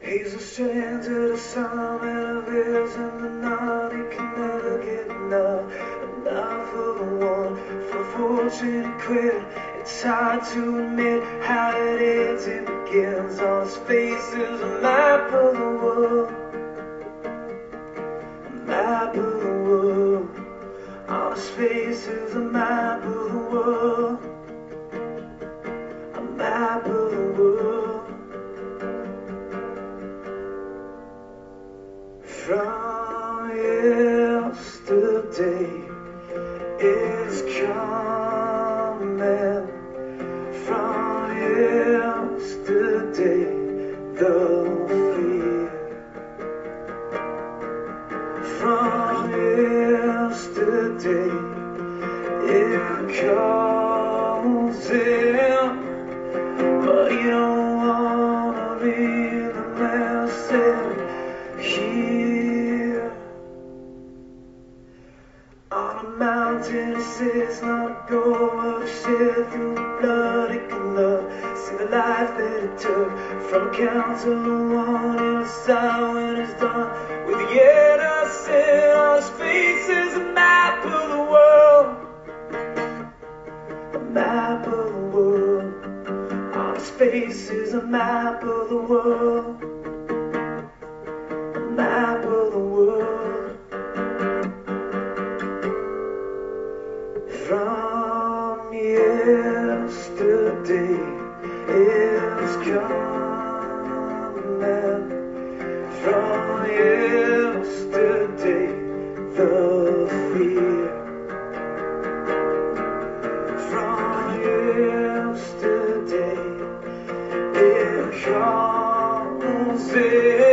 He's a stranger to some and lives in the night. He can never get enough. Enough of the one for fortune and quit. It's hard to admit how it ends and begins. On his face is a map of the world. A map of the world. On his face is a map of the world. A map of the world. From yesterday is coming. From yesterday, the fear. From yesterday, it comes in. But you don't wanna read the message here. On a mountain it sits, not a goal but a shed through the blood it can love. See the life that it took from a count to one in a sigh when it's done. With the end I sit on his face is a map of the world. A map of the world. On his face is a map of the world. A map of the world. From yesterday is coming. From yesterday, the fear. From yesterday, it comes in.